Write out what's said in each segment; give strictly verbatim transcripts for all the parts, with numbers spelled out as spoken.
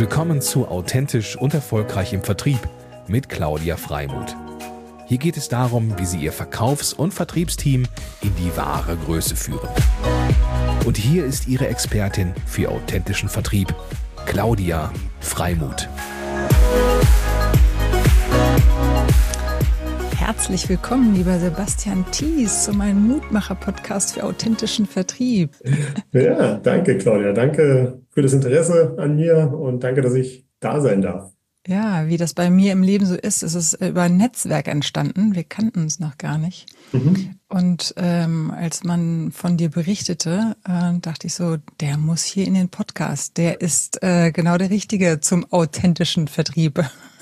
Willkommen zu Authentisch und Erfolgreich im Vertrieb mit Claudia Freimuth. Hier geht es darum, wie Sie Ihr Verkaufs- und Vertriebsteam in die wahre Größe führen. Und hier ist Ihre Expertin für authentischen Vertrieb, Claudia Freimuth. Herzlich willkommen, lieber Sebastian Thies, zu meinem Mutmacher-Podcast für authentischen Vertrieb. Ja, danke, Claudia. Danke für das Interesse an mir und danke, dass ich da sein darf. Ja, wie das bei mir im Leben so ist, ist es über ein Netzwerk entstanden. Wir kannten uns noch gar nicht. Mhm. Und ähm, als man von dir berichtete, äh, dachte ich so, der muss hier in den Podcast. Der ist äh, genau der Richtige zum authentischen Vertrieb.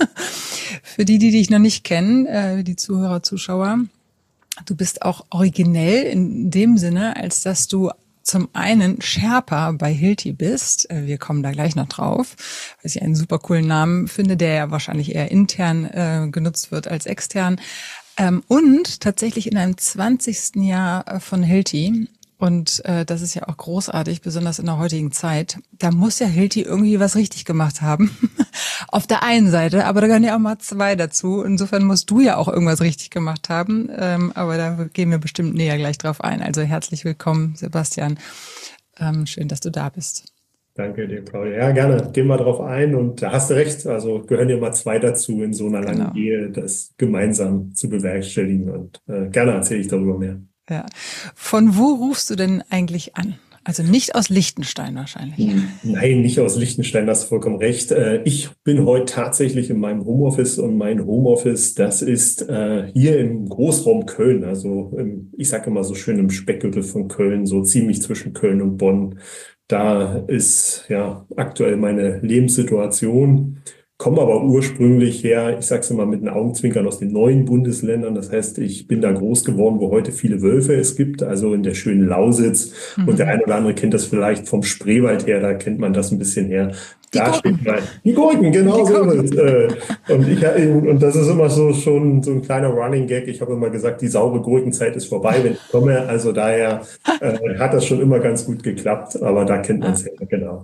Für die, die dich noch nicht kennen, äh, die Zuhörer, Zuschauer, du bist auch originell in dem Sinne, als dass du zum einen Sherpa bei Hilti bist. Wir kommen da gleich noch drauf, weil ich einen super coolen Namen finde, der ja wahrscheinlich eher intern äh, genutzt wird als extern. Ähm, und tatsächlich in einem zwanzigsten Jahr von Hilti. Und äh, das ist ja auch großartig, besonders in der heutigen Zeit. Da muss ja Hilti irgendwie was richtig gemacht haben. Auf der einen Seite, aber da gehören ja auch mal zwei dazu. Insofern musst du ja auch irgendwas richtig gemacht haben. Ähm, aber da gehen wir bestimmt näher gleich drauf ein. Also herzlich willkommen, Sebastian. Ähm, schön, dass du da bist. Danke dir, Claudia. Ja, gerne. Gehen wir drauf ein. Und da hast du recht. Also gehören ja mal zwei dazu, in so einer Genau. langen Ehe das gemeinsam zu bewerkstelligen. Und äh, gerne erzähle ich darüber mehr. Ja. Von wo rufst du denn eigentlich an? Also nicht aus Liechtenstein wahrscheinlich. Nein, nicht aus Liechtenstein, hast du vollkommen recht. Ich bin heute tatsächlich in meinem Homeoffice und mein Homeoffice, das ist hier im Großraum Köln, also im, ich sage immer so schön im Speckgürtel von Köln, so ziemlich zwischen Köln und Bonn. Da ist ja aktuell meine Lebenssituation. Komme aber ursprünglich her, ich sage es immer mit den Augenzwinkern, aus den neuen Bundesländern. Das heißt, ich bin da groß geworden, wo heute viele Wölfe es gibt, also in der schönen Lausitz. Mhm. Und der eine oder andere kennt das vielleicht vom Spreewald her, da kennt man das ein bisschen her. Die da Gurken. steht mal, die Gurken, genau so ist es. Und, ich, und das ist immer so schon so ein kleiner Running Gag. Ich habe immer gesagt, die saure Gurkenzeit ist vorbei, wenn ich komme. Also daher äh, hat das schon immer ganz gut geklappt, aber da kennt man es ja, genau.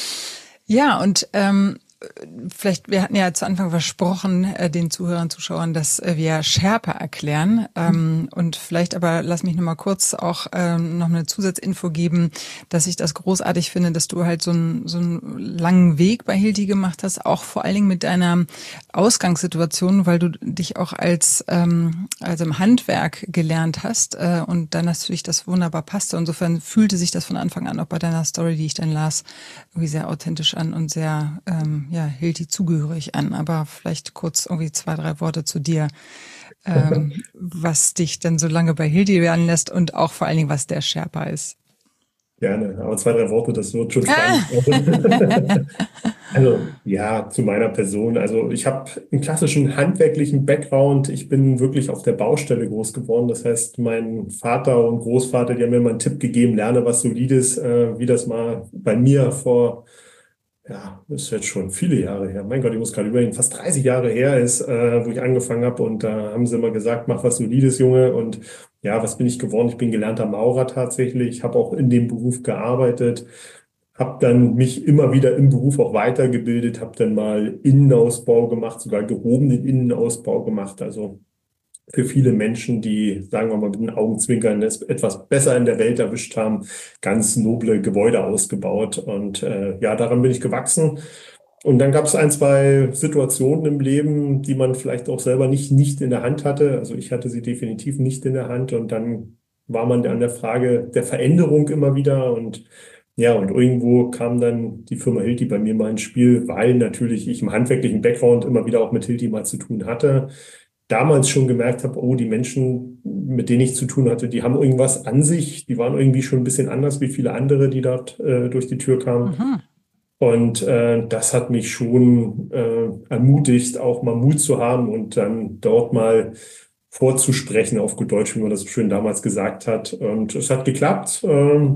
Ja, und ähm vielleicht, wir hatten ja zu Anfang versprochen, äh, den Zuhörern, Zuschauern, dass äh, wir Sherpa erklären. Ähm, und vielleicht aber, lass mich noch mal kurz auch ähm, noch eine Zusatzinfo geben, dass ich das großartig finde, dass du halt so einen so einen langen Weg bei Hilti gemacht hast, auch vor allen Dingen mit deiner Ausgangssituation, weil du dich auch als ähm, also im Handwerk gelernt hast äh, und dann natürlich das wunderbar passte. Insofern fühlte sich das von Anfang an auch bei deiner Story, die ich dann las, irgendwie sehr authentisch an und sehr ähm, ja, Hilti zugehörig an, aber vielleicht kurz irgendwie zwei, drei Worte zu dir, ähm, was dich denn so lange bei Hilti werden lässt und auch vor allen Dingen, was der Sherpa ist. Gerne, aber zwei, drei Worte, das wird schon spannend. Also ja, zu meiner Person. Also ich habe einen klassischen handwerklichen Background. Ich bin wirklich auf der Baustelle groß geworden. Das heißt, mein Vater und Großvater, die haben mir mal einen Tipp gegeben, lerne was Solides, äh, wie das mal bei mir vor Ja, das ist jetzt schon viele Jahre her. Mein Gott, ich muss gerade überlegen, fast dreißig Jahre her ist, äh, wo ich angefangen habe. Und da haben sie immer gesagt, mach was Solides, Junge. Und ja, was bin ich geworden? Ich bin gelernter Maurer tatsächlich, habe auch in dem Beruf gearbeitet, habe dann mich immer wieder im Beruf auch weitergebildet, habe dann mal Innenausbau gemacht, sogar gehobenen Innenausbau gemacht. Also für viele Menschen, die, sagen wir mal, mit den Augenzwinkern es etwas besser in der Welt erwischt haben, ganz noble Gebäude ausgebaut. Und äh, ja, daran bin ich gewachsen. Und dann gab es ein, zwei Situationen im Leben, die man vielleicht auch selber nicht, nicht in der Hand hatte. Also ich hatte sie definitiv nicht in der Hand. Und dann war man an der Frage der Veränderung immer wieder. Und ja, und irgendwo kam dann die Firma Hilti bei mir mal ins Spiel, weil natürlich ich im handwerklichen Background immer wieder auch mit Hilti mal zu tun hatte. Damals schon gemerkt habe, oh, die Menschen, mit denen ich zu tun hatte, die haben irgendwas an sich, die waren irgendwie schon ein bisschen anders wie viele andere, die dort äh, durch die Tür kamen. Mhm. Und äh, das hat mich schon äh, ermutigt, auch mal Mut zu haben und dann dort mal vorzusprechen, auf gut Deutsch, wie man das so schön damals gesagt hat. Und es hat geklappt. Äh,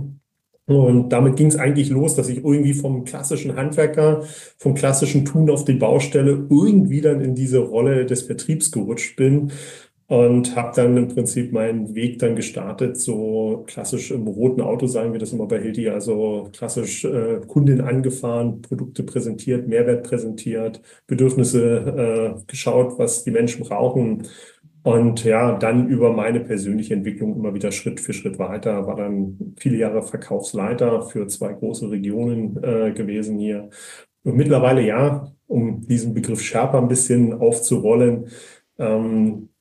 Und damit ging es eigentlich los, dass ich irgendwie vom klassischen Handwerker, vom klassischen Tun auf die Baustelle irgendwie dann in diese Rolle des Vertriebs gerutscht bin. und habe dann im Prinzip meinen Weg dann gestartet, so klassisch im roten Auto, sagen wir das immer bei Hilti, also klassisch äh, Kundin angefahren, Produkte präsentiert, Mehrwert präsentiert, Bedürfnisse äh, geschaut, was die Menschen brauchen. Und ja, dann über meine persönliche Entwicklung immer wieder Schritt für Schritt weiter, war dann viele Jahre Verkaufsleiter für zwei große Regionen äh, gewesen hier. Und mittlerweile ja, um diesen Begriff Sherpa ein bisschen aufzurollen, ähm,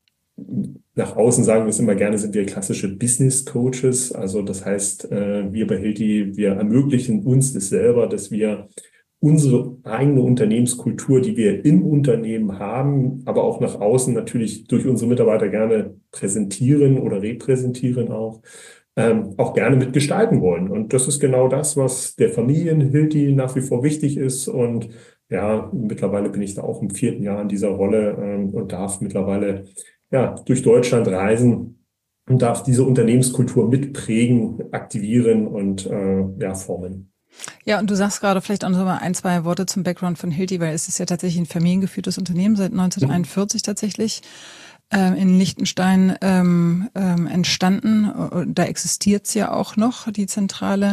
nach außen sagen wir es immer gerne, sind wir klassische Business Coaches. Also das heißt, äh, wir bei Hilti, wir ermöglichen uns das selber, dass wir unsere eigene Unternehmenskultur, die wir im Unternehmen haben, aber auch nach außen natürlich durch unsere Mitarbeiter gerne präsentieren oder repräsentieren auch, ähm, auch gerne mitgestalten wollen. Und das ist genau das, was der Familien-Hilti nach wie vor wichtig ist. Und ja, mittlerweile bin ich da auch im vierten Jahr in dieser Rolle ähm, und darf mittlerweile ja durch Deutschland reisen und darf diese Unternehmenskultur mitprägen, aktivieren und äh, ja, formen. Ja, und du sagst gerade vielleicht auch noch mal ein, zwei Worte zum Background von Hilti, weil es ist ja tatsächlich ein familiengeführtes Unternehmen seit neunzehnhunderteinundvierzig tatsächlich ähm, in Liechtenstein ähm, ähm, entstanden. Da existiert es ja auch noch, die Zentrale.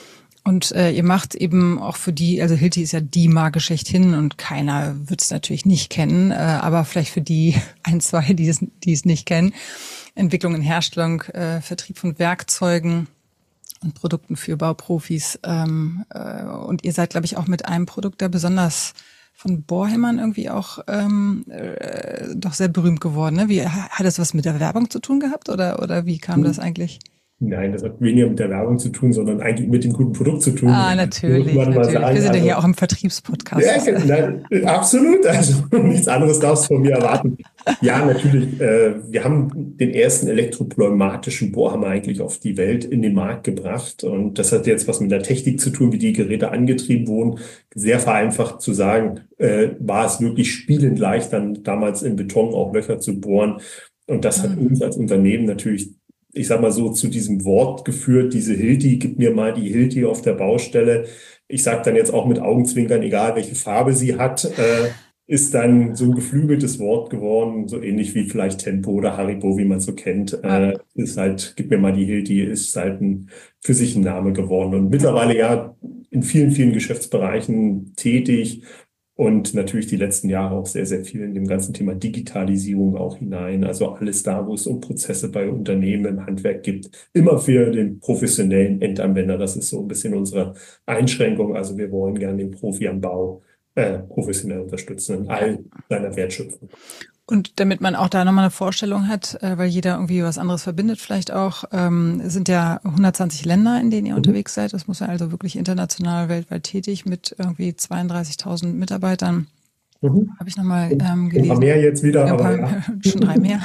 Und äh, ihr macht eben auch für die, also Hilti ist ja die Marke schlechthin und keiner wird es natürlich nicht kennen, äh, aber vielleicht für die ein, zwei, die es, die es nicht kennen, Entwicklung und Herstellung, äh, Vertrieb von Werkzeugen und Produkten für Bauprofis. Ähm, äh, und ihr seid, glaube ich, auch mit einem Produkt da besonders von Bohrhämmern irgendwie auch ähm, äh, doch sehr berühmt geworden. Ne? Wie, hat das was mit der Werbung zu tun gehabt oder oder wie kam das eigentlich? Nein, das hat weniger mit der Werbung zu tun, sondern eigentlich mit dem guten Produkt zu tun. Ah, natürlich, muss man natürlich. Mal sagen. Wir sind also, ja hier auch im Vertriebspodcast. Ja, nein, absolut. Also nichts anderes darfst du von mir erwarten. Ja, natürlich. Äh, wir haben den ersten elektropneumatischen Bohrhammer eigentlich auf die Welt in den Markt gebracht. Und das hat jetzt was mit der Technik zu tun, wie die Geräte angetrieben wurden. Sehr vereinfacht zu sagen, äh, war es wirklich spielend leicht, dann damals in Beton auch Löcher zu bohren. Und das hat uns als Unternehmen natürlich, ich sag mal so, zu diesem Wort geführt, diese Hilti, gib mir mal die Hilti auf der Baustelle. Ich sage dann jetzt auch mit Augenzwinkern, egal welche Farbe sie hat, äh, ist dann so ein geflügeltes Wort geworden, so ähnlich wie vielleicht Tempo oder Haribo, wie man so kennt. Äh, ist halt, gib mir mal die Hilti, ist halt ein, für sich ein Name geworden. Und mittlerweile ja in vielen, vielen Geschäftsbereichen tätig. Und natürlich die letzten Jahre auch sehr, sehr viel in dem ganzen Thema Digitalisierung auch hinein. Also alles da, wo es um Prozesse bei Unternehmen im Handwerk gibt. Immer für den professionellen Endanwender. Das ist so ein bisschen unsere Einschränkung. Also wir wollen gerne den Profi am Bau äh, professionell unterstützen in all seiner Wertschöpfung. Und damit man auch da nochmal eine Vorstellung hat, äh, weil jeder irgendwie was anderes verbindet vielleicht auch, ähm, sind ja hundertzwanzig Länder, in denen ihr mhm. unterwegs seid. Das muss ja also wirklich international, weltweit tätig mit irgendwie zweiunddreißigtausend Mitarbeitern. Mhm. Habe ich nochmal ähm, gelesen. Ein paar mehr jetzt wieder, ja, aber paar, ja. schon drei mehr.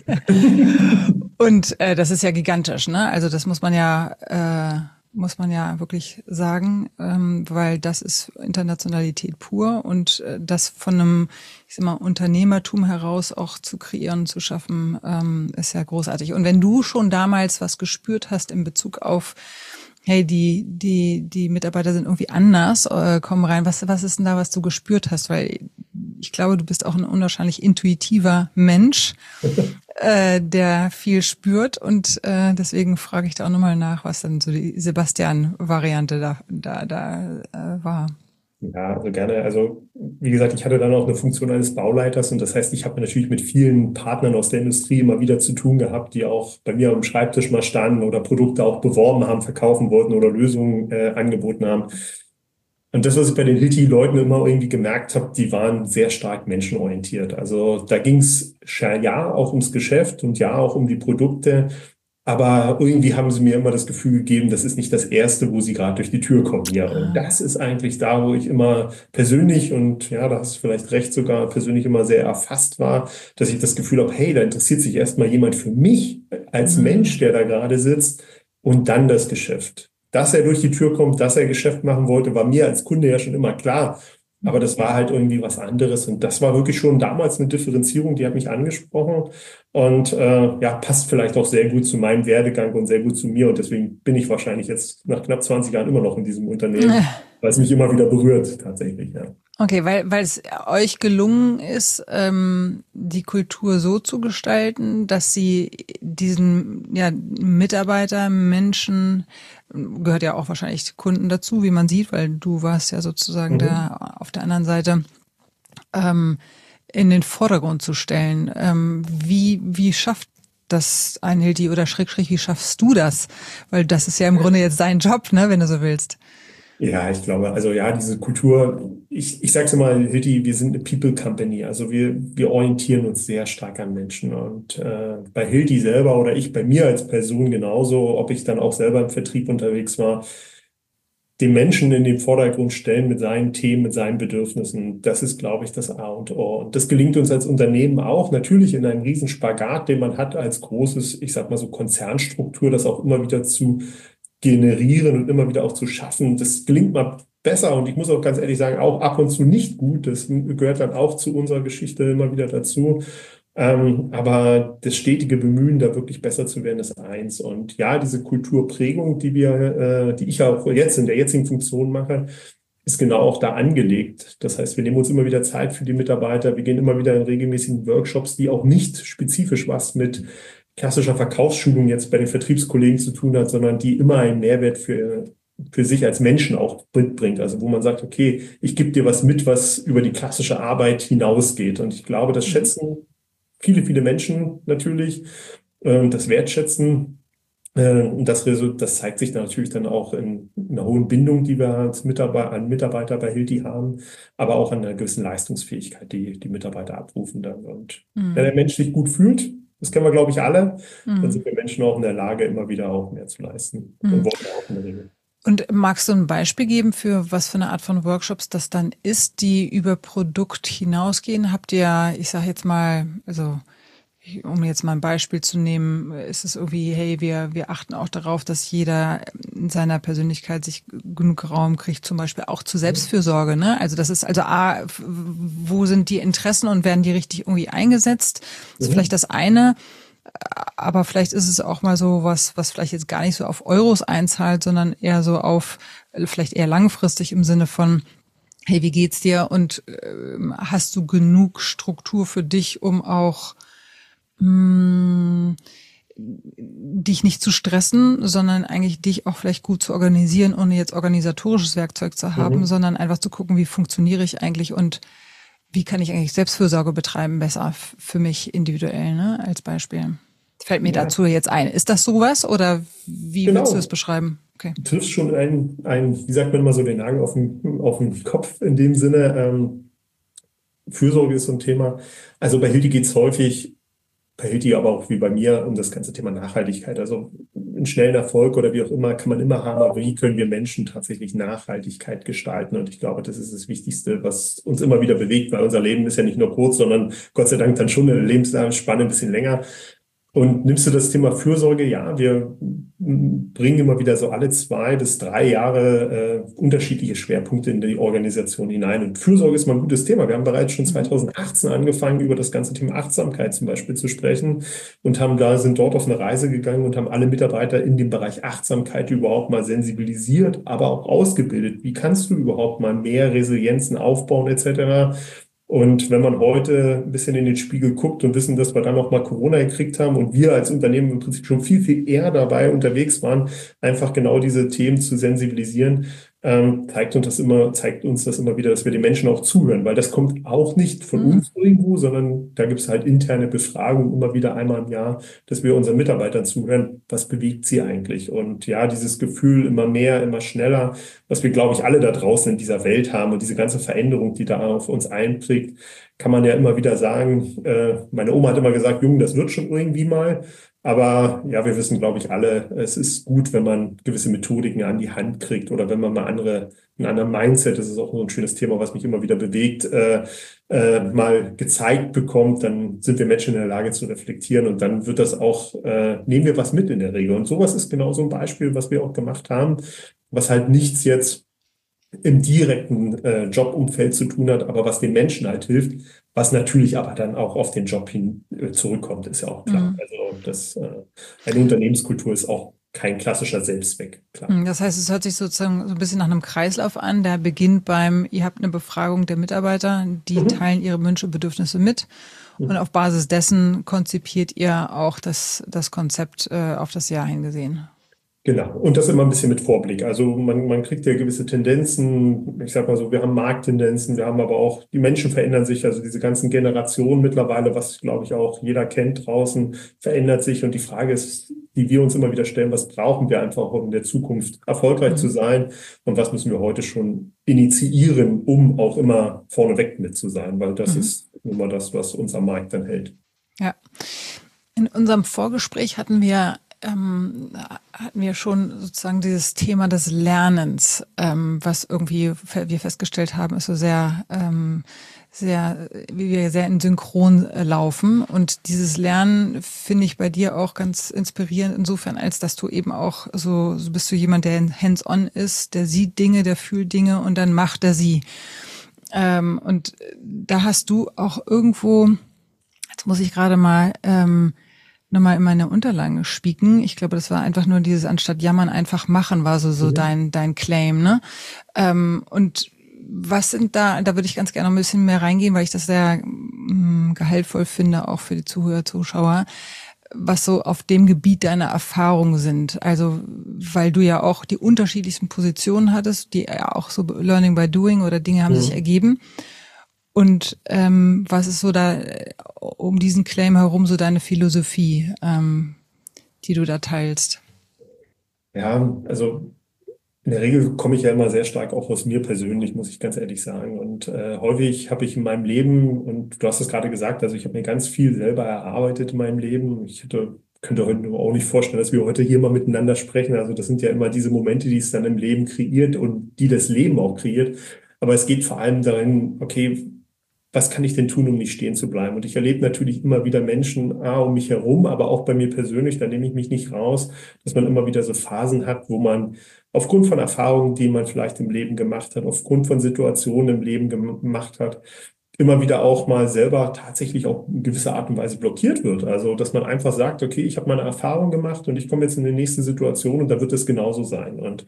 Und äh, das ist ja gigantisch, ne? Also das muss man ja... Äh, muss man ja wirklich sagen, ähm, weil das ist Internationalität pur und äh, das von einem, ich sag mal, Unternehmertum heraus auch zu kreieren, zu schaffen, ähm, ist ja großartig. Und wenn du schon damals was gespürt hast in Bezug auf, hey, die die die Mitarbeiter sind irgendwie anders, äh, kommen rein, was was ist denn da, was du gespürt hast? Weil ich glaube, du bist auch ein unwahrscheinlich intuitiver Mensch, äh, der viel spürt und äh, deswegen frage ich da auch nochmal nach, was dann so die Sebastian-Variante da da da äh, war. Ja, also gerne. Also wie gesagt, ich hatte dann auch eine Funktion eines Bauleiters und das heißt, ich habe natürlich mit vielen Partnern aus der Industrie immer wieder zu tun gehabt, die auch bei mir am Schreibtisch mal standen oder Produkte auch beworben haben, verkaufen wollten oder Lösungen äh, angeboten haben. Und das, was ich bei den Hilti-Leuten immer irgendwie gemerkt habe, die waren sehr stark menschenorientiert. Also da ging es ja auch ums Geschäft und ja auch um die Produkte. Aber irgendwie haben sie mir immer das Gefühl gegeben, das ist nicht das Erste, wo sie gerade durch die Tür kommen. Ja, und das ist eigentlich da, wo ich immer persönlich und ja, da hast du vielleicht recht, sogar persönlich immer sehr erfasst war, dass ich das Gefühl habe, hey, da interessiert sich erstmal jemand für mich als Mensch, der da gerade sitzt und dann das Geschäft. Dass er durch die Tür kommt, dass er Geschäft machen wollte, war mir als Kunde ja schon immer klar. Aber das war halt irgendwie was anderes. Und das war wirklich schon damals eine Differenzierung, die hat mich angesprochen. Und äh, ja, passt vielleicht auch sehr gut zu meinem Werdegang und sehr gut zu mir. Und deswegen bin ich wahrscheinlich jetzt nach knapp zwanzig Jahren immer noch in diesem Unternehmen, weil es mich immer wieder berührt, tatsächlich, ja. Okay, weil, weil es euch gelungen ist, ähm, die Kultur so zu gestalten, dass sie diesen ja, Mitarbeiter, Menschen, gehört ja auch wahrscheinlich Kunden dazu, wie man sieht, weil du warst ja sozusagen mhm. da auf der anderen Seite, ähm, in den Vordergrund zu stellen. Ähm, wie, wie schafft das ein Hilti oder Schräg, Schräg, wie schaffst du das? Weil das ist ja im Grunde jetzt dein Job, ne, wenn du so willst. Ja, ich glaube, also ja, diese Kultur, ich, ich sage es immer, Hilti, wir sind eine People Company, also wir, wir orientieren uns sehr stark an Menschen und äh, bei Hilti selber oder ich bei mir als Person genauso, ob ich dann auch selber im Vertrieb unterwegs war, den Menschen in den Vordergrund stellen mit seinen Themen, mit seinen Bedürfnissen, das ist, glaube ich, das A und O. Und das gelingt uns als Unternehmen auch, natürlich in einem riesen Spagat, den man hat als großes, ich sag mal so Konzernstruktur, das auch immer wieder zu generieren und immer wieder auch zu schaffen. Das gelingt mal besser und ich muss auch ganz ehrlich sagen, auch ab und zu nicht gut. Das gehört dann auch zu unserer Geschichte immer wieder dazu. Ähm, aber das stetige Bemühen, da wirklich besser zu werden, ist eins. Und ja, diese Kulturprägung, die wir, äh, die ich auch jetzt in der jetzigen Funktion mache, ist genau auch da angelegt. Das heißt, wir nehmen uns immer wieder Zeit für die Mitarbeiter. Wir gehen immer wieder in regelmäßigen Workshops, die auch nicht spezifisch was mit klassischer Verkaufsschulung jetzt bei den Vertriebskollegen zu tun hat, sondern die immer einen Mehrwert für, für sich als Menschen auch mitbringt. Also wo man sagt, okay, ich gebe dir was mit, was über die klassische Arbeit hinausgeht. Und ich glaube, das schätzen viele, viele Menschen natürlich, äh, das Wertschätzen. Äh, und das, das zeigt sich dann natürlich dann auch in, in einer hohen Bindung, die wir als Mitarbeiter, an Mitarbeiter bei Hilti haben, aber auch an einer gewissen Leistungsfähigkeit, die die Mitarbeiter abrufen dann. Und mhm. wenn der Mensch sich gut fühlt, das kennen wir, glaube ich, alle, mhm. dann sind wir Menschen auch in der Lage, immer wieder auch mehr zu leisten mhm. und wollen auch in der Regel. Und magst du ein Beispiel geben für was für eine Art von Workshops das dann ist, die über Produkt hinausgehen? Habt ihr, ich sage jetzt mal, also um jetzt mal ein Beispiel zu nehmen, ist es irgendwie, hey, wir wir achten auch darauf, dass jeder in seiner Persönlichkeit sich genug Raum kriegt, zum Beispiel auch zur Selbstfürsorge, ne? Also das ist also A, wo sind die Interessen und werden die richtig irgendwie eingesetzt? Das ist mhm. vielleicht das eine. Aber vielleicht ist es auch mal so was, was vielleicht jetzt gar nicht so auf Euros einzahlt, sondern eher so auf, vielleicht eher langfristig im Sinne von, hey, wie geht's dir? Und äh, hast du genug Struktur für dich, um auch mh, dich nicht zu stressen, sondern eigentlich dich auch vielleicht gut zu organisieren, ohne jetzt organisatorisches Werkzeug zu haben, mhm. sondern einfach zu gucken, wie funktioniere ich eigentlich und wie kann ich eigentlich Selbstfürsorge betreiben, besser für mich individuell, ne, als Beispiel. Fällt mir ja. dazu jetzt ein. Ist das sowas oder wie genau. willst du es beschreiben? Okay. Du triffst schon ein, ein, wie sagt man immer so, den Nagel auf den, auf den Kopf in dem Sinne. Ähm, Fürsorge ist so ein Thema. Also bei Hilti geht es häufig, bei Hilti aber auch wie bei mir, um das ganze Thema Nachhaltigkeit. Also einen schnellen Erfolg oder wie auch immer kann man immer haben, aber wie können wir Menschen tatsächlich Nachhaltigkeit gestalten? Und ich glaube, das ist das Wichtigste, was uns immer wieder bewegt, weil unser Leben ist ja nicht nur kurz, sondern Gott sei Dank dann schon eine Lebensspanne ein bisschen länger. Und nimmst du das Thema Fürsorge? Ja, wir bringen immer wieder so alle zwei bis drei Jahre äh, unterschiedliche Schwerpunkte in die Organisation hinein. Und Fürsorge ist mal ein gutes Thema. Wir haben bereits schon zweitausendachtzehn angefangen, über das ganze Thema Achtsamkeit zum Beispiel zu sprechen und haben da, sind dort auf eine Reise gegangen und haben alle Mitarbeiter in dem Bereich Achtsamkeit überhaupt mal sensibilisiert, aber auch ausgebildet. Wie kannst du überhaupt mal mehr Resilienzen aufbauen et cetera? Und wenn man heute ein bisschen in den Spiegel guckt und wissen, dass wir dann noch mal Corona gekriegt haben und wir als Unternehmen im Prinzip schon viel, viel eher dabei unterwegs waren, einfach genau diese Themen zu sensibilisieren, ähm, zeigt uns das immer, zeigt uns das immer wieder, dass wir den Menschen auch zuhören, weil das kommt auch nicht von mhm. uns irgendwo, sondern da gibt es halt interne Befragungen immer wieder einmal im Jahr, dass wir unseren Mitarbeitern zuhören, was bewegt sie eigentlich? Und ja, dieses Gefühl immer mehr, immer schneller, was wir, glaube ich, alle da draußen in dieser Welt haben und diese ganze Veränderung, die da auf uns einprägt, kann man ja immer wieder sagen, äh, meine Oma hat immer gesagt, Junge, das wird schon irgendwie mal. Aber ja, wir wissen, glaube ich, alle, es ist gut, wenn man gewisse Methodiken an die Hand kriegt oder wenn man mal andere, einen anderen Mindset, das ist auch so ein schönes Thema, was mich immer wieder bewegt, äh, äh, mal gezeigt bekommt, dann sind wir Menschen in der Lage zu reflektieren und dann wird das auch, äh, nehmen wir was mit in der Regel. Und sowas ist genau so ein Beispiel, was wir auch gemacht haben, was halt nichts jetzt im direkten äh, Jobumfeld zu tun hat, aber was den Menschen halt hilft, was natürlich aber dann auch auf den Job hin äh, zurückkommt, ist ja auch klar. Mhm. Also das, äh, eine Unternehmenskultur ist auch kein klassischer Selbstzweck, klar. Das heißt, es hört sich sozusagen so ein bisschen nach einem Kreislauf an, der beginnt beim, ihr habt eine Befragung der Mitarbeiter, die mhm. teilen ihre Wünsche und Bedürfnisse mit mhm. und auf Basis dessen konzipiert ihr auch das, das Konzept äh, auf das Jahr hingesehen. Genau, und das immer ein bisschen mit Vorblick. Also man, man kriegt ja gewisse Tendenzen, ich sag mal so, wir haben Markttendenzen, wir haben aber auch, die Menschen verändern sich, also diese ganzen Generationen mittlerweile, was glaube ich auch jeder kennt draußen, verändert sich. Und die Frage ist, die wir uns immer wieder stellen, was brauchen wir einfach, um in der Zukunft erfolgreich mhm. zu sein und was müssen wir heute schon initiieren, um auch immer vorneweg mit zu sein, weil das mhm. ist immer das, was uns am Markt dann hält. Ja, in unserem Vorgespräch hatten wir Ähm, hatten wir schon sozusagen dieses Thema des Lernens, ähm, was irgendwie wir festgestellt haben, ist so sehr, ähm, sehr, wie wir sehr in Synchron äh, laufen. Und dieses Lernen finde ich bei dir auch ganz inspirierend insofern, als dass du eben auch so, so bist du jemand, der hands-on ist, der sieht Dinge, der fühlt Dinge und dann macht er sie. Ähm, und da hast du auch irgendwo, jetzt muss ich gerade mal ähm, nochmal in meine Unterlagen spieken. Ich glaube, das war einfach nur dieses anstatt jammern einfach machen, war so so mhm. dein dein Claim, ne? Ähm, und was sind da, da würde ich ganz gerne noch ein bisschen mehr reingehen, weil ich das sehr mh, gehaltvoll finde, auch für die Zuhörer, Zuschauer, was so auf dem Gebiet deiner Erfahrungen sind. Also, weil du ja auch die unterschiedlichsten Positionen hattest, die ja auch so Learning by Doing oder Dinge haben mhm. sich ergeben. Und ähm, was ist so da um diesen Claim herum so deine Philosophie, ähm, die du da teilst? Ja, also in der Regel komme ich ja immer sehr stark auch aus mir persönlich, muss ich ganz ehrlich sagen. Und äh, häufig habe ich in meinem Leben, und du hast es gerade gesagt, also ich habe mir ganz viel selber erarbeitet in meinem Leben. Ich hätte, könnte heute auch nicht vorstellen, dass wir heute hier mal miteinander sprechen. Also das sind ja immer diese Momente, die es dann im Leben kreiert und die das Leben auch kreiert. Aber es geht vor allem darin, okay, was kann ich denn tun, um nicht stehen zu bleiben? Und ich erlebe natürlich immer wieder Menschen ah, um mich herum, aber auch bei mir persönlich, da nehme ich mich nicht raus, dass man immer wieder so Phasen hat, wo man aufgrund von Erfahrungen, die man vielleicht im Leben gemacht hat, aufgrund von Situationen im Leben gemacht hat, immer wieder auch mal selber tatsächlich auch in gewisser Art und Weise blockiert wird. Also, dass man einfach sagt, okay, ich habe meine Erfahrung gemacht und ich komme jetzt in die nächste Situation und da wird es genauso sein. Und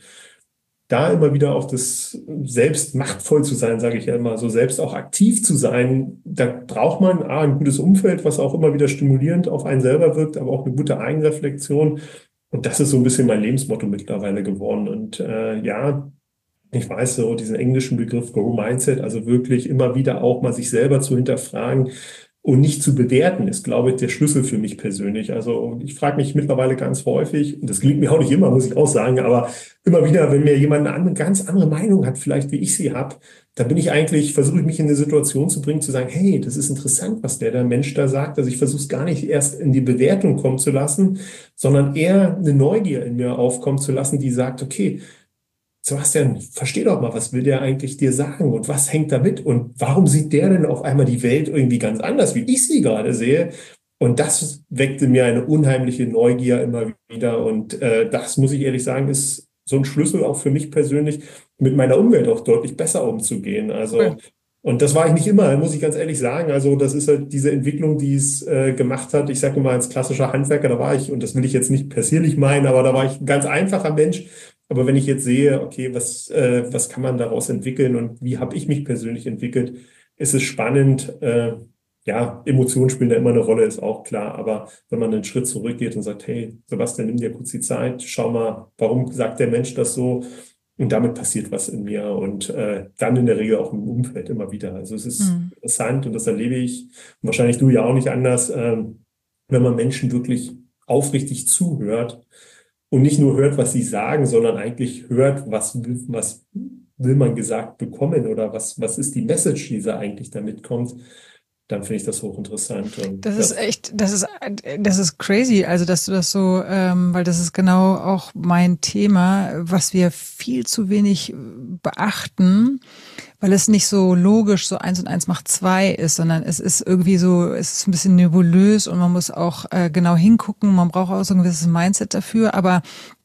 da immer wieder auch das selbst machtvoll zu sein, sage ich ja immer, so selbst auch aktiv zu sein, da braucht man A, ein gutes Umfeld, was auch immer wieder stimulierend auf einen selber wirkt, aber auch eine gute Eigenreflexion. Und das ist so ein bisschen mein Lebensmotto mittlerweile geworden. Und äh, ja, ich weiß so, diesen englischen Begriff Grow Mindset, also wirklich immer wieder auch mal sich selber zu hinterfragen und nicht zu bewerten, ist, glaube ich, der Schlüssel für mich persönlich. Also ich frage mich mittlerweile ganz häufig, und das gelingt mir auch nicht immer, muss ich auch sagen, aber immer wieder, wenn mir jemand eine andere, ganz andere Meinung hat, vielleicht wie ich sie habe, dann bin ich eigentlich, versuche ich mich in eine Situation zu bringen, zu sagen, hey, das ist interessant, was der, der Mensch da sagt. Also ich versuche es gar nicht erst in die Bewertung kommen zu lassen, sondern eher eine Neugier in mir aufkommen zu lassen, die sagt, okay, Sebastian, versteh doch mal, was will der eigentlich dir sagen und was hängt damit und warum sieht der denn auf einmal die Welt irgendwie ganz anders, wie ich sie gerade sehe? Und das weckte mir eine unheimliche Neugier immer wieder und äh, das, muss ich ehrlich sagen, ist so ein Schlüssel auch für mich persönlich, mit meiner Umwelt auch deutlich besser umzugehen. Also okay. Und das war ich nicht immer, muss ich ganz ehrlich sagen. Also das ist halt diese Entwicklung, die es äh, gemacht hat. Ich sage mal, als klassischer Handwerker, da war ich, und das will ich jetzt nicht persönlich meinen, aber da war ich ein ganz einfacher Mensch. Aber wenn ich jetzt sehe, okay, was, äh, was kann man daraus entwickeln und wie habe ich mich persönlich entwickelt, ist es spannend. Äh, ja, Emotionen spielen da immer eine Rolle, ist auch klar. Aber wenn man einen Schritt zurückgeht und sagt, hey, Sebastian, nimm dir kurz die Zeit, schau mal, warum sagt der Mensch das so? Und damit passiert was in mir und äh, dann in der Regel auch im Umfeld immer wieder. Also es ist mhm. interessant und das erlebe ich, und wahrscheinlich du ja auch nicht anders, ähm, wenn man Menschen wirklich aufrichtig zuhört, und nicht nur hört, was sie sagen, sondern eigentlich hört, was will, was will man gesagt bekommen oder was, was ist die Message, die da eigentlich damit kommt, dann finde ich das hochinteressant. Und, das ja. ist echt, das ist, das ist crazy, also dass du das so, ähm, weil das ist genau auch mein Thema, was wir viel zu wenig beachten, weil es nicht so logisch so eins und eins macht zwei ist, sondern es ist irgendwie so, es ist ein bisschen nebulös und man muss auch äh, genau hingucken, man braucht auch so ein gewisses Mindset dafür, aber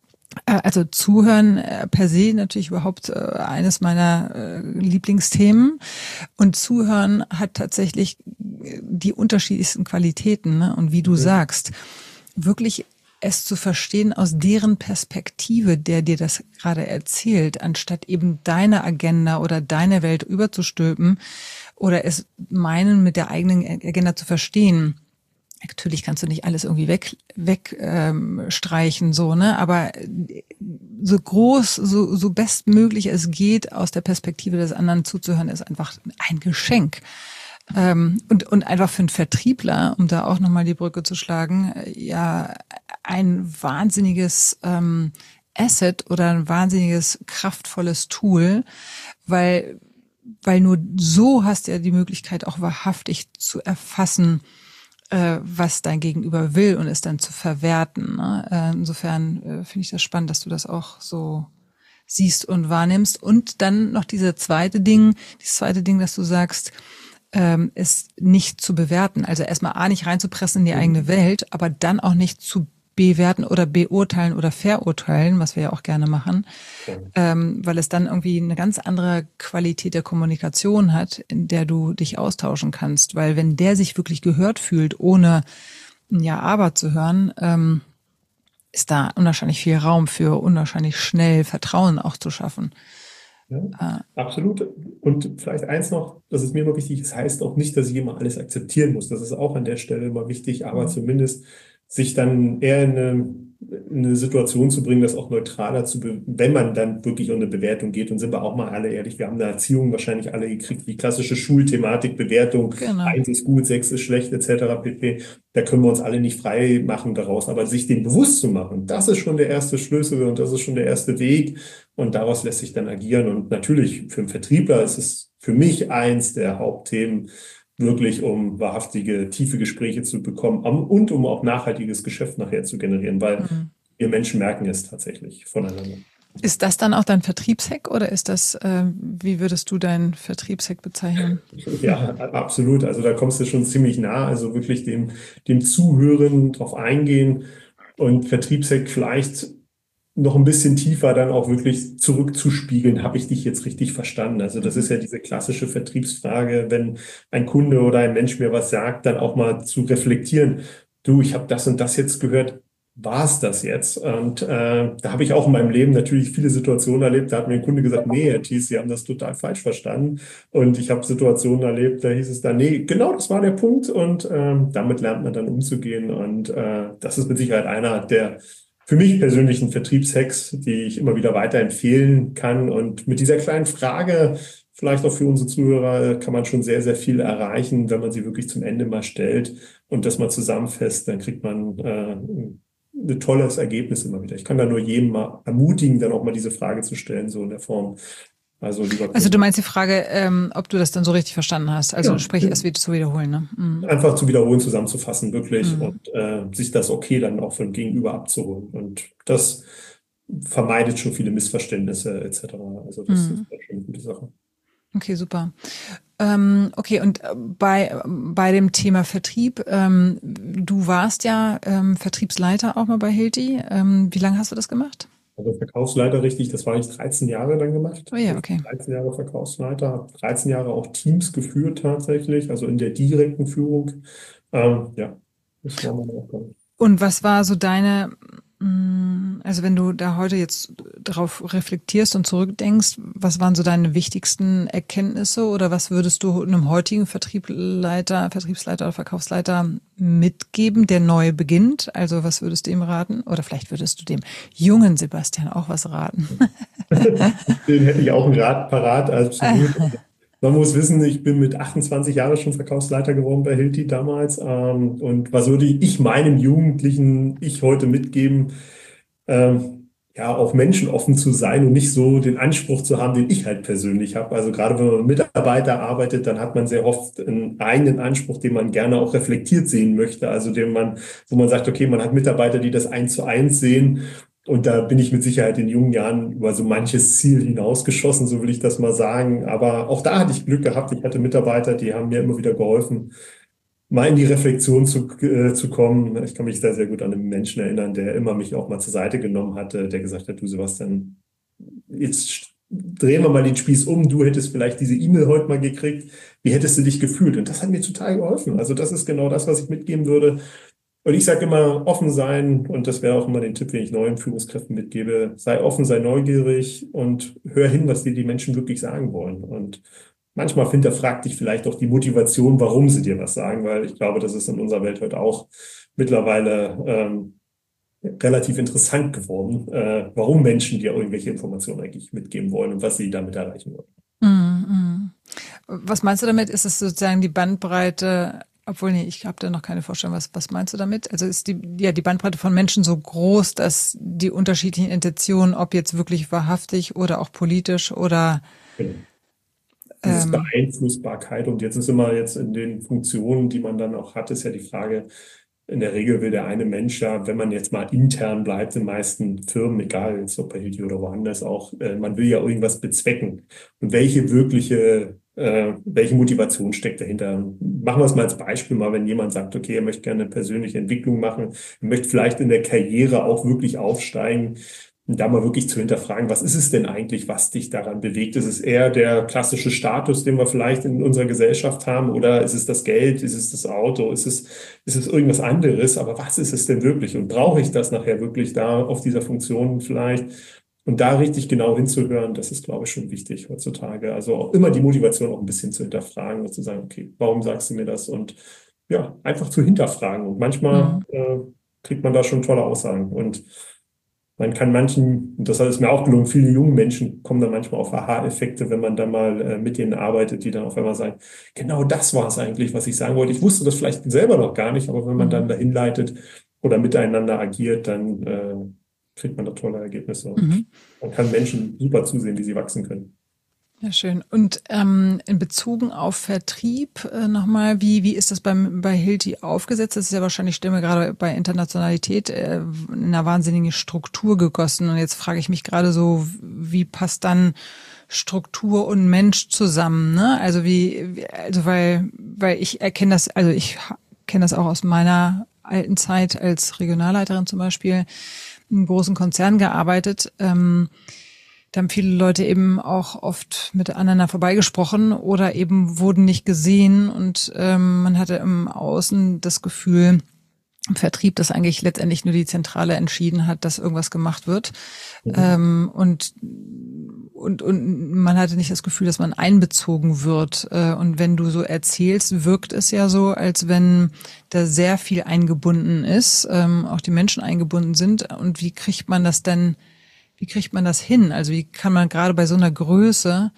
äh, also Zuhören äh, per se natürlich überhaupt äh, eines meiner äh, Lieblingsthemen und Zuhören hat tatsächlich die unterschiedlichsten Qualitäten, ne? Und wie du mhm. sagst, wirklich es zu verstehen aus deren Perspektive, der dir das gerade erzählt, anstatt eben deine Agenda oder deine Welt überzustülpen oder es meinen, mit der eigenen Agenda zu verstehen. Natürlich kannst du nicht alles irgendwie weg weg ähm, streichen, so, ne? Aber so groß, so so bestmöglich es geht, aus der Perspektive des anderen zuzuhören, ist einfach ein Geschenk. Ähm, und und einfach für einen Vertriebler, um da auch nochmal die Brücke zu schlagen, ja ein wahnsinniges ähm, Asset oder ein wahnsinniges kraftvolles Tool, weil weil nur so hast du ja die Möglichkeit auch wahrhaftig zu erfassen, was dein Gegenüber will und es dann zu verwerten. Ne? Insofern finde ich das spannend, dass du das auch so siehst und wahrnimmst. Und dann noch diese zweite Ding, dieses zweite Ding, dass du sagst, ähm, ist nicht zu bewerten. Also erstmal A, nicht reinzupressen in die eigene Welt, aber dann auch nicht zu bewerten oder beurteilen oder verurteilen, was wir ja auch gerne machen, ja. ähm, weil es dann irgendwie eine ganz andere Qualität der Kommunikation hat, in der du dich austauschen kannst. Weil wenn der sich wirklich gehört fühlt, ohne ein Ja, aber zu hören, ähm, ist da unwahrscheinlich viel Raum für unwahrscheinlich schnell Vertrauen auch zu schaffen. Ja, ah. Absolut. Und vielleicht eins noch, das ist mir immer wichtig, das heißt auch nicht, dass ich immer alles akzeptieren muss. Das ist auch an der Stelle immer wichtig, aber mhm. zumindest sich dann eher in eine, in eine Situation zu bringen, das auch neutraler zu, be- wenn man dann wirklich um eine Bewertung geht. Und sind wir auch mal alle ehrlich, wir haben eine Erziehung wahrscheinlich alle gekriegt, die klassische Schulthematik, Bewertung, genau. Eins ist gut, sechs ist schlecht, et cetera pp. Da können wir uns alle nicht frei machen daraus, aber sich dem bewusst zu machen, das ist schon der erste Schlüssel und das ist schon der erste Weg und daraus lässt sich dann agieren. Und natürlich für einen Vertriebler ist es für mich eins der Hauptthemen, wirklich um wahrhaftige, tiefe Gespräche zu bekommen und um auch nachhaltiges Geschäft nachher zu generieren, weil mhm. wir Menschen merken es tatsächlich voneinander. Ist das dann auch dein Vertriebshack oder ist das, äh, wie würdest du deinen Vertriebshack bezeichnen? Ja, absolut. Also da kommst du schon ziemlich nah, also wirklich dem, dem Zuhören drauf eingehen und Vertriebshack vielleicht noch ein bisschen tiefer dann auch wirklich zurückzuspiegeln, habe ich dich jetzt richtig verstanden? Also das ist ja diese klassische Vertriebsfrage, wenn ein Kunde oder ein Mensch mir was sagt, dann auch mal zu reflektieren. Du, ich habe das und das jetzt gehört, war es das jetzt? Und äh, da habe ich auch in meinem Leben natürlich viele Situationen erlebt, da hat mir ein Kunde gesagt, nee, Herr Thies, Sie haben das total falsch verstanden. Und ich habe Situationen erlebt, da hieß es dann, nee, genau das war der Punkt. Und äh, damit lernt man dann umzugehen. Und äh, das ist mit Sicherheit einer der für mich persönlichen Vertriebshacks, die ich immer wieder weiterempfehlen kann. Und mit dieser kleinen Frage, vielleicht auch für unsere Zuhörer, kann man schon sehr, sehr viel erreichen, wenn man sie wirklich zum Ende mal stellt und das mal zusammenfasst, dann kriegt man äh, ein tolles Ergebnis immer wieder. Ich kann da nur jedem mal ermutigen, dann auch mal diese Frage zu stellen, so in der Form. Also, lieber also du meinst die Frage, ähm, ob du das dann so richtig verstanden hast, also ja, sprich, es wieder zu wiederholen, ne? Mhm. Einfach zu wiederholen, zusammenzufassen, wirklich, mhm. und äh, sich das okay dann auch von Gegenüber abzuholen. Und das vermeidet schon viele Missverständnisse et cetera. Also das mhm. ist schon eine gute Sache. Okay, super. Ähm, okay, und bei bei dem Thema Vertrieb, ähm, du warst ja ähm, Vertriebsleiter auch mal bei Hilti. Ähm, wie lange hast du das gemacht? Also Verkaufsleiter, richtig, das war ich dreizehn Jahre dann gemacht. Oh ja, okay. dreizehn Jahre Verkaufsleiter, habe dreizehn Jahre auch Teams geführt tatsächlich, also in der direkten Führung. Ähm, ja, das war meine Aufgabe. Und was war so deine, also wenn du da heute jetzt darauf reflektierst und zurückdenkst, was waren so deine wichtigsten Erkenntnisse oder was würdest du einem heutigen Vertriebsleiter, Vertriebsleiter oder Verkaufsleiter mitgeben, der neu beginnt? Also was würdest du ihm raten? Oder vielleicht würdest du dem jungen Sebastian auch was raten? Den hätte ich auch einen Rat parat, absolut. Man muss wissen, ich bin mit achtundzwanzig Jahren schon Verkaufsleiter geworden bei Hilti damals. Ähm, und was würde ich meinem jugendlichen Ich heute mitgeben? Ähm, ja, auch menschenoffen zu sein und nicht so den Anspruch zu haben, den ich halt persönlich habe. Also gerade wenn man mit Mitarbeiter arbeitet, dann hat man sehr oft einen eigenen Anspruch, den man gerne auch reflektiert sehen möchte. Also den man, wo man sagt, okay, man hat Mitarbeiter, die das eins zu eins sehen. Und da bin ich mit Sicherheit in jungen Jahren über so manches Ziel hinausgeschossen, so will ich das mal sagen. Aber auch da hatte ich Glück gehabt. Ich hatte Mitarbeiter, die haben mir immer wieder geholfen, mal in die Reflexion zu, äh, zu kommen. Ich kann mich sehr, sehr gut an einen Menschen erinnern, der immer mich auch mal zur Seite genommen hatte, der gesagt hat, du Sebastian, jetzt drehen wir mal den Spieß um. Du hättest vielleicht diese E-Mail heute mal gekriegt. Wie hättest du dich gefühlt? Und das hat mir total geholfen. Also das ist genau das, was ich mitgeben würde. Und ich sage immer, offen sein, und das wäre auch immer den Tipp, den ich neuen Führungskräften mitgebe, sei offen, sei neugierig und hör hin, was dir die Menschen wirklich sagen wollen. Und manchmal hinterfragt dich vielleicht auch die Motivation, warum sie dir was sagen, weil ich glaube, das ist in unserer Welt heute auch mittlerweile ähm, relativ interessant geworden, äh, warum Menschen dir irgendwelche Informationen eigentlich mitgeben wollen und was sie damit erreichen wollen. Mm, mm. Was meinst du damit? Ist es sozusagen die Bandbreite, obwohl, nee, ich habe da noch keine Vorstellung, was, was meinst du damit? Also ist die, ja, die Bandbreite von Menschen so groß, dass die unterschiedlichen Intentionen, ob jetzt wirklich wahrhaftig oder auch politisch oder Genau. Diese ähm, Beeinflussbarkeit, und jetzt ist immer jetzt in den Funktionen, die man dann auch hat, ist ja die Frage, in der Regel will der eine Mensch ja, wenn man jetzt mal intern bleibt, in meisten Firmen, egal jetzt ob bei Hilti oder woanders auch, äh, man will ja irgendwas bezwecken. Und welche wirkliche, äh, welche Motivation steckt dahinter? Machen wir es mal als Beispiel mal, wenn jemand sagt, okay, er möchte gerne eine persönliche Entwicklung machen, er möchte vielleicht in der Karriere auch wirklich aufsteigen. Und da mal wirklich zu hinterfragen, was ist es denn eigentlich, was dich daran bewegt? Ist es eher der klassische Status, den wir vielleicht in unserer Gesellschaft haben? Oder ist es das Geld? Ist es das Auto? Ist es, ist es irgendwas anderes? Aber was ist es denn wirklich? Und brauche ich das nachher wirklich da auf dieser Funktion vielleicht? Und da richtig genau hinzuhören, das ist, glaube ich, schon wichtig heutzutage. Also auch immer die Motivation auch ein bisschen zu hinterfragen und zu sagen, okay, warum sagst du mir das? Und ja, einfach zu hinterfragen. Und manchmal mhm. äh, kriegt man da schon tolle Aussagen. Und man kann manchen, und das ist mir auch gelungen, viele junge Menschen kommen dann manchmal auf Aha-Effekte, wenn man dann mal äh, mit denen arbeitet, die dann auf einmal sagen, genau das war es eigentlich, was ich sagen wollte. Ich wusste das vielleicht selber noch gar nicht, aber wenn man dann dahin leitet oder miteinander agiert, dann äh, kriegt man da tolle Ergebnisse. Und Mhm. man kann Menschen super zusehen, wie sie wachsen können. Ja, schön. Und ähm, in Bezug auf Vertrieb äh, nochmal, wie wie ist das beim bei Hilti aufgesetzt? Das ist ja wahrscheinlich, stimme gerade bei Internationalität äh, in einer wahnsinnigen Struktur gegossen. Und jetzt frage ich mich gerade so, wie passt dann Struktur und Mensch zusammen? Ne? Also wie, wie also weil weil ich erkenne das, also ich kenne das auch aus meiner alten Zeit als Regionalleiterin zum Beispiel, in einem großen Konzern gearbeitet. Ähm, Da haben viele Leute eben auch oft miteinander vorbeigesprochen oder eben wurden nicht gesehen und ähm, man hatte im Außen das Gefühl, im Vertrieb, dass eigentlich letztendlich nur die Zentrale entschieden hat, dass irgendwas gemacht wird. Mhm. Ähm, und, und, und man hatte nicht das Gefühl, dass man einbezogen wird. Äh, und wenn du so erzählst, wirkt es ja so, als wenn da sehr viel eingebunden ist, ähm, auch die Menschen eingebunden sind. Und wie kriegt man das denn Wie kriegt man das hin? Also wie kann man gerade bei so einer Größe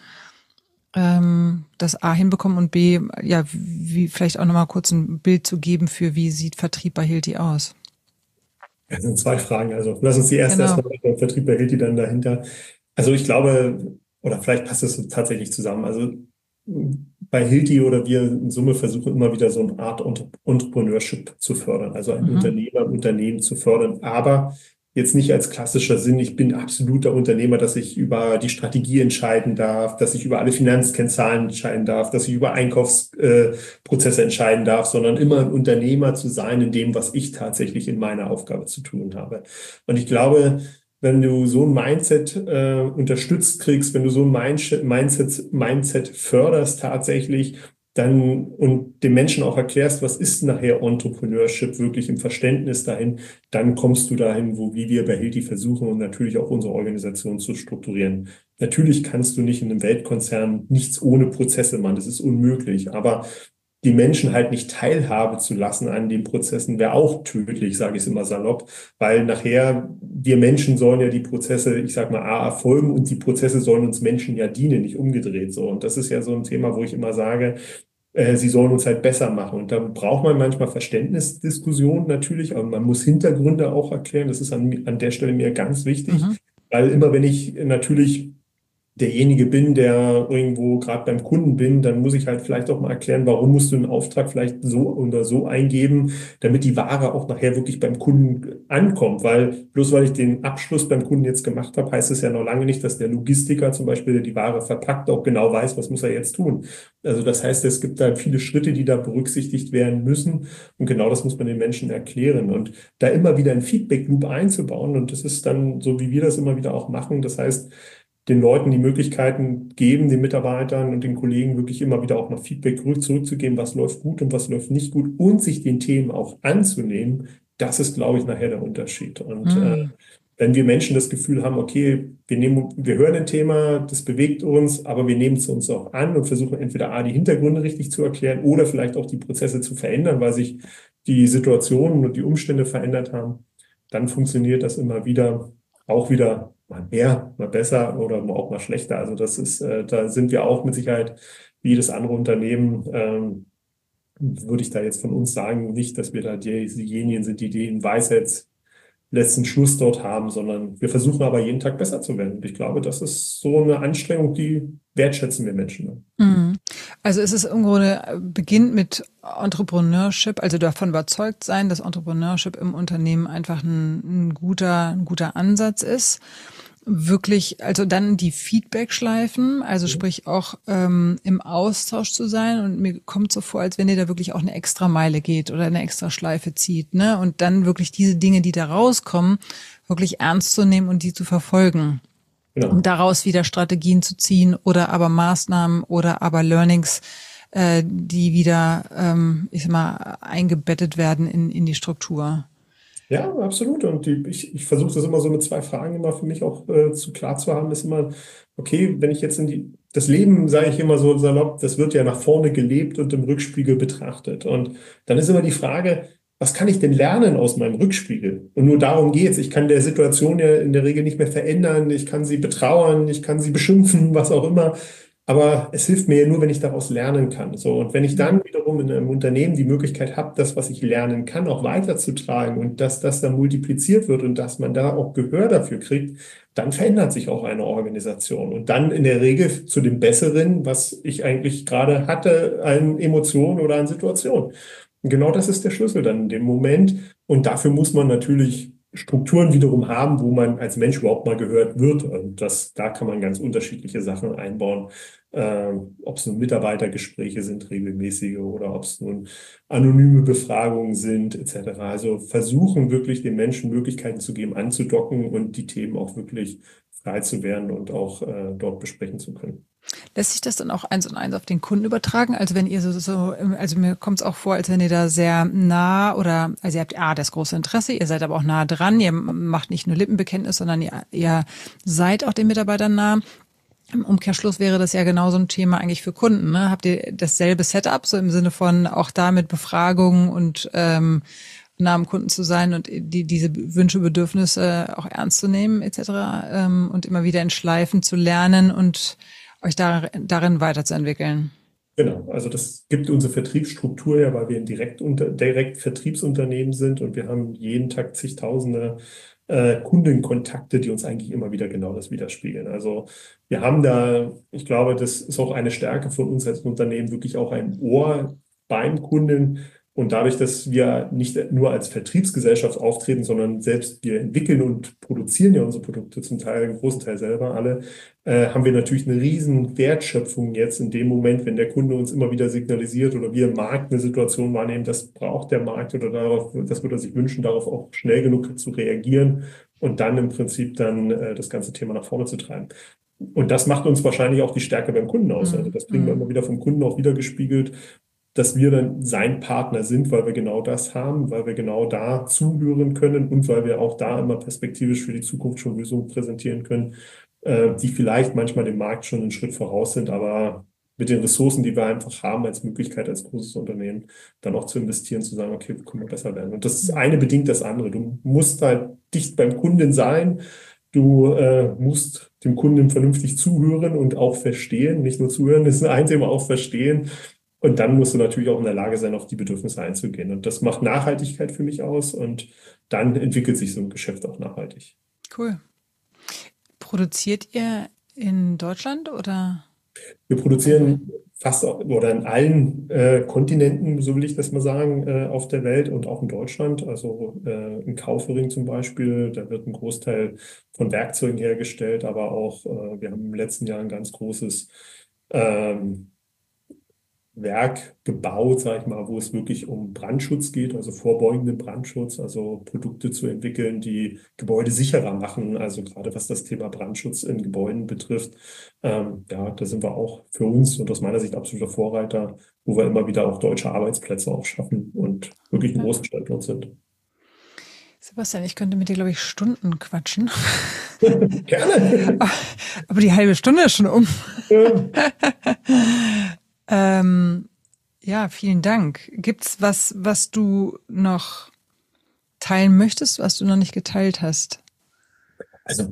ähm, das A hinbekommen und B, ja, wie vielleicht auch nochmal kurz ein Bild zu geben für, wie sieht Vertrieb bei Hilti aus? Das sind zwei Fragen. Also lass uns die erste Genau. erstmal machen, Vertrieb bei Hilti dann dahinter. Also ich glaube, oder vielleicht passt es tatsächlich zusammen. Also bei Hilti oder wir in Summe versuchen immer wieder so eine Art Entrepreneurship zu fördern, also ein Mhm. Unternehmer, Unternehmen zu fördern, aber jetzt nicht als klassischer Sinn, ich bin absoluter Unternehmer, dass ich über die Strategie entscheiden darf, dass ich über alle Finanzkennzahlen entscheiden darf, dass ich über Einkaufsprozesse äh, entscheiden darf, sondern immer ein Unternehmer zu sein in dem, was ich tatsächlich in meiner Aufgabe zu tun habe. Und ich glaube, wenn du so ein Mindset äh, unterstützt kriegst, wenn du so ein Mindset, Mindset, Mindset förderst tatsächlich, dann und den Menschen auch erklärst, was ist nachher Entrepreneurship wirklich im Verständnis dahin, dann kommst du dahin, wo wie wir bei Hilti versuchen und natürlich auch unsere Organisation zu strukturieren. Natürlich kannst du nicht in einem Weltkonzern nichts ohne Prozesse machen, das ist unmöglich, aber die Menschen halt nicht teilhabe zu lassen an den Prozessen, wäre auch tödlich, sage ich es immer salopp, weil nachher wir Menschen sollen ja die Prozesse, ich sag mal, A, erfolgen und die Prozesse sollen uns Menschen ja dienen, nicht umgedreht so. Und das ist ja so ein Thema, wo ich immer sage, äh, sie sollen uns halt besser machen. Und da braucht man manchmal Verständnisdiskussionen natürlich, aber man muss Hintergründe auch erklären. Das ist an, an der Stelle mir ganz wichtig, Mhm. weil immer wenn ich natürlich derjenige bin, der irgendwo gerade beim Kunden bin, dann muss ich halt vielleicht auch mal erklären, warum musst du einen Auftrag vielleicht so oder so eingeben, damit die Ware auch nachher wirklich beim Kunden ankommt. Weil bloß weil ich den Abschluss beim Kunden jetzt gemacht habe, heißt es ja noch lange nicht, dass der Logistiker zum Beispiel, der die Ware verpackt, auch genau weiß, was muss er jetzt tun. Also das heißt, es gibt da viele Schritte, die da berücksichtigt werden müssen. Und genau das muss man den Menschen erklären. Und da immer wieder einen Feedback-Loop einzubauen. Und das ist dann so, wie wir das immer wieder auch machen. Das heißt, den Leuten die Möglichkeiten geben, den Mitarbeitern und den Kollegen wirklich immer wieder auch noch Feedback zurückzugeben, was läuft gut und was läuft nicht gut und sich den Themen auch anzunehmen, das ist, glaube ich, nachher der Unterschied. Und äh, Mhm. wenn wir Menschen das Gefühl haben, okay, wir nehmen, wir hören ein Thema, das bewegt uns, aber wir nehmen es uns auch an und versuchen entweder A, die Hintergründe richtig zu erklären oder vielleicht auch die Prozesse zu verändern, weil sich die Situationen und die Umstände verändert haben, dann funktioniert das immer wieder, auch wieder mal mehr, mal besser oder auch mal schlechter. Also das ist, äh, da sind wir auch mit Sicherheit wie jedes andere Unternehmen, ähm, würde ich da jetzt von uns sagen, nicht, dass wir da diejenigen sind, die den Weisheits letzten Schluss dort haben, sondern wir versuchen aber jeden Tag besser zu werden. Und ich glaube, das ist so eine Anstrengung, die wertschätzen wir Menschen. Mhm. Also es ist im Grunde, äh, beginnt mit Entrepreneurship, also davon überzeugt sein, dass Entrepreneurship im Unternehmen einfach ein, ein guter, ein guter Ansatz ist. Wirklich, also dann die Feedback-Schleifen, also Mhm. sprich auch ähm, im Austausch zu sein, und mir kommt so vor, als wenn ihr da wirklich auch eine extra Meile geht oder eine extra Schleife zieht, ne? Und dann wirklich diese Dinge, die da rauskommen, wirklich ernst zu nehmen und die zu verfolgen, um Genau. daraus wieder Strategien zu ziehen oder aber Maßnahmen oder aber Learnings, äh, die wieder, ähm, ich sag mal, eingebettet werden in in die Struktur. Ja, absolut. Und die, ich, ich versuche das immer so mit zwei Fragen immer für mich auch äh, zu klar zu haben, ist immer, okay, wenn ich jetzt in die, das Leben, sage ich immer so salopp, das wird ja nach vorne gelebt und im Rückspiegel betrachtet. Und dann ist immer die Frage, was kann ich denn lernen aus meinem Rückspiegel? Und nur darum geht's. Ich kann der Situation ja in der Regel nicht mehr verändern. Ich kann sie betrauern, ich kann sie beschimpfen, was auch immer. Aber es hilft mir ja nur, wenn ich daraus lernen kann. So, und wenn ich dann wiederum in einem Unternehmen die Möglichkeit habe, das, was ich lernen kann, auch weiterzutragen und dass das dann multipliziert wird und dass man da auch Gehör dafür kriegt, dann verändert sich auch eine Organisation. Und dann in der Regel zu dem Besseren, was ich eigentlich gerade hatte, an Emotionen oder an Situationen. Und genau das ist der Schlüssel dann in dem Moment. Und dafür muss man natürlich Strukturen wiederum haben, wo man als Mensch überhaupt mal gehört wird. Und das, da kann man ganz unterschiedliche Sachen einbauen. Äh, ob es nun Mitarbeitergespräche sind, regelmäßige, oder ob es nun anonyme Befragungen sind, et cetera. Also versuchen wirklich den Menschen Möglichkeiten zu geben, anzudocken und die Themen auch wirklich frei zu werden und auch äh, dort besprechen zu können. Lässt sich das dann auch eins und eins auf den Kunden übertragen? Also wenn ihr so, so also mir kommt es auch vor, als wenn ihr da sehr nah oder, also ihr habt A, das große Interesse, ihr seid aber auch nah dran, ihr macht nicht nur Lippenbekenntnis, sondern ihr, ihr seid auch den Mitarbeitern nah. Im Umkehrschluss wäre das ja genau so ein Thema eigentlich für Kunden. Ne? Habt ihr dasselbe Setup, so im Sinne von auch da mit Befragungen und ähm, nah am Kunden zu sein und die, diese Wünsche, Bedürfnisse auch ernst zu nehmen, et cetera. Ähm, und immer wieder in Schleifen zu lernen und euch da, darin weiterzuentwickeln? Genau, also das gibt unsere Vertriebsstruktur ja, weil wir ein direkt unter, direkt Vertriebsunternehmen sind und wir haben jeden Tag zigtausende äh, Kundenkontakte, die uns eigentlich immer wieder genau das widerspiegeln. Also wir haben da, ich glaube, das ist auch eine Stärke von uns als Unternehmen, wirklich auch ein Ohr beim Kunden. Und dadurch, dass wir nicht nur als Vertriebsgesellschaft auftreten, sondern selbst wir entwickeln und produzieren ja unsere Produkte zum Teil, einen großen Teil selber alle, äh, haben wir natürlich eine riesen Wertschöpfung jetzt in dem Moment, wenn der Kunde uns immer wieder signalisiert oder wir im Markt eine Situation wahrnehmen, das braucht der Markt oder darauf, das würde er sich wünschen, darauf auch schnell genug zu reagieren und dann im Prinzip dann äh, das ganze Thema nach vorne zu treiben. Und das macht uns wahrscheinlich auch die Stärke beim Kunden aus. Also das kriegen wir immer Mhm. wieder vom Kunden auch wieder gespiegelt, dass wir dann sein Partner sind, weil wir genau das haben, weil wir genau da zuhören können und weil wir auch da immer perspektivisch für die Zukunft schon Lösungen präsentieren können, äh, die vielleicht manchmal dem Markt schon einen Schritt voraus sind, aber mit den Ressourcen, die wir einfach haben als Möglichkeit, als großes Unternehmen, dann auch zu investieren, zu sagen, okay, wie können wir besser werden? Und das eine bedingt das andere. Du musst halt dicht beim Kunden sein. Du äh, musst dem Kunden vernünftig zuhören und auch verstehen. Nicht nur zuhören, das ist ein Thema, auch verstehen. Und dann musst du natürlich auch in der Lage sein, auf die Bedürfnisse einzugehen. Und das macht Nachhaltigkeit für mich aus. Und dann entwickelt sich so ein Geschäft auch nachhaltig. Cool. Produziert ihr in Deutschland oder Wir weltweit? produzieren fast auch, oder in allen äh, Kontinenten, so will ich das mal sagen, äh, auf der Welt und auch in Deutschland. Also äh, in Kaufering zum Beispiel, da wird ein Großteil von Werkzeugen hergestellt, aber auch, äh, wir haben im letzten Jahr ein ganz großes ähm, Werk gebaut, sage ich mal, wo es wirklich um Brandschutz geht, also vorbeugenden Brandschutz, also Produkte zu entwickeln, die Gebäude sicherer machen, also gerade was das Thema Brandschutz in Gebäuden betrifft. Ähm, ja, da sind wir auch für uns und aus meiner Sicht absoluter Vorreiter, wo wir immer wieder auch deutsche Arbeitsplätze auch schaffen und wirklich ein Ja. großer Standort sind. Sebastian, ich könnte mit dir, glaube ich, Stunden quatschen. Gerne. Aber die halbe Stunde ist schon um. Ja. ähm, ja, vielen Dank. Gibt's was, was du noch teilen möchtest, was du noch nicht geteilt hast? Also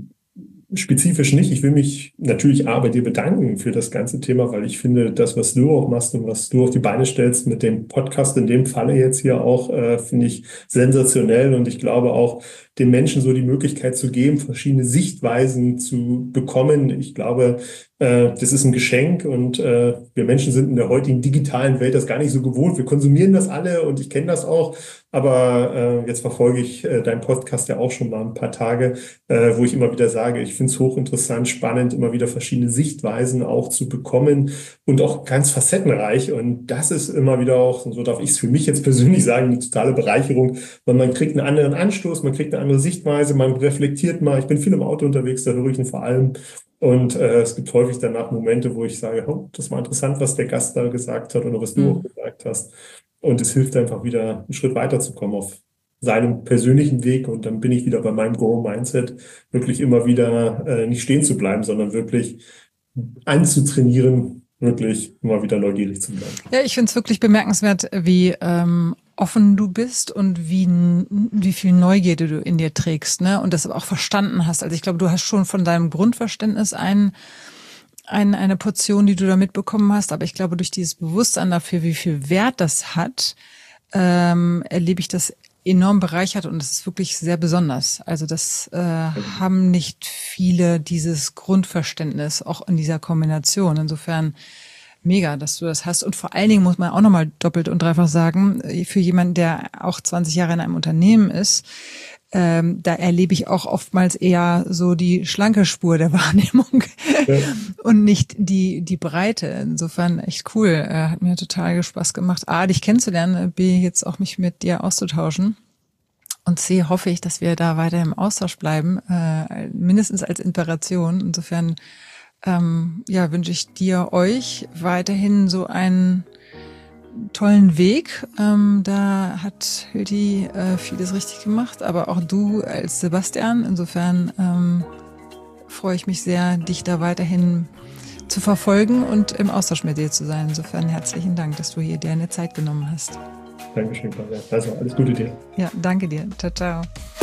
spezifisch nicht. Ich will mich natürlich A, bei dir bedanken für das ganze Thema, weil ich finde, das, was du auch machst und was du auf die Beine stellst mit dem Podcast, in dem Falle jetzt hier auch, äh, finde ich sensationell. Und ich glaube auch, den Menschen so die Möglichkeit zu geben, verschiedene Sichtweisen zu bekommen. Ich glaube, äh, das ist ein Geschenk und äh, wir Menschen sind in der heutigen digitalen Welt das gar nicht so gewohnt. Wir konsumieren das alle und ich kenne das auch. Aber äh, jetzt verfolge ich äh, deinen Podcast ja auch schon mal ein paar Tage, äh, wo ich immer wieder sage, ich finde es hochinteressant, spannend, immer wieder verschiedene Sichtweisen auch zu bekommen und auch ganz facettenreich. Und das ist immer wieder auch, und so darf ich es für mich jetzt persönlich sagen, eine totale Bereicherung, weil man kriegt einen anderen Anstoß, man kriegt eine andere Sichtweise, man reflektiert mal. Ich bin viel im Auto unterwegs, da höre ich ihn vor allem. Und äh, es gibt häufig danach Momente, wo ich sage, oh, das war interessant, was der Gast da gesagt hat oder was du Mhm. auch gesagt hast. Und es hilft einfach wieder, einen Schritt weiterzukommen auf seinem persönlichen Weg. Und dann bin ich wieder bei meinem Grow-Mindset, wirklich immer wieder äh, nicht stehen zu bleiben, sondern wirklich anzutrainieren, wirklich immer wieder neugierig zu bleiben. Ja, ich finde es wirklich bemerkenswert, wie ähm, offen du bist und wie, wie viel Neugierde du in dir trägst, ne? Und das auch verstanden hast. Also ich glaube, du hast schon von deinem Grundverständnis ein, ein, eine Portion, die du da mitbekommen hast. Aber ich glaube, durch dieses Bewusstsein dafür, wie viel Wert das hat, ähm, erlebe ich das enorm bereichert und es ist wirklich sehr besonders. Also das äh, haben nicht viele, dieses Grundverständnis, auch in dieser Kombination. Insofern mega, dass du das hast. Und vor allen Dingen muss man auch nochmal doppelt und dreifach sagen, für jemanden, der auch zwanzig Jahre in einem Unternehmen ist, ähm, da erlebe ich auch oftmals eher so die schlanke Spur der Wahrnehmung ja. und nicht die die Breite. Insofern echt cool. Äh, hat mir total Spaß gemacht, A, dich kennenzulernen, B, jetzt auch mich mit dir auszutauschen. Und C, hoffe ich, dass wir da weiter im Austausch bleiben, äh, mindestens als Inspiration. Insofern ähm, ja, wünsche ich dir, euch weiterhin so einen tollen Weg. Ähm, da hat Hilti äh, vieles richtig gemacht, aber auch du als Sebastian. Insofern ähm, freue ich mich sehr, dich da weiterhin zu verfolgen und im Austausch mit dir zu sein. Insofern herzlichen Dank, dass du hier dir eine Zeit genommen hast. Dankeschön, Claudia. Also alles Gute dir. Ja, danke dir. Ciao, ciao.